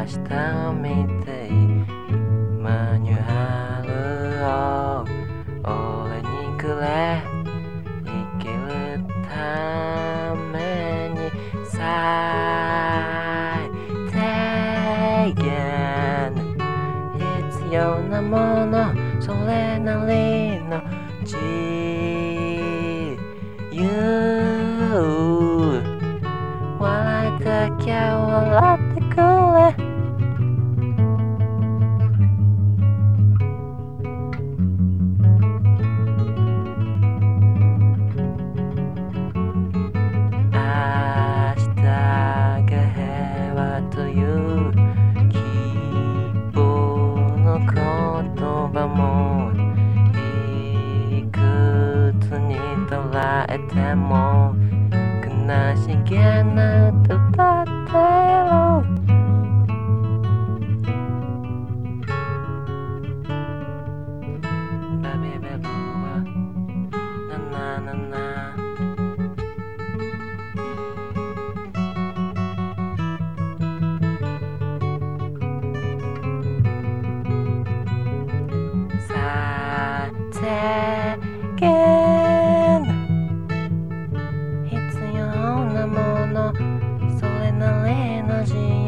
日を見てマニュアルを俺にくれ生きるために最低限必要なものそれなりの自由笑いたきゃ笑ってくれという希望の言葉もいくつに捉えても悲しげな歌だってよバビベブはナナナナ必要なものそれなりの自由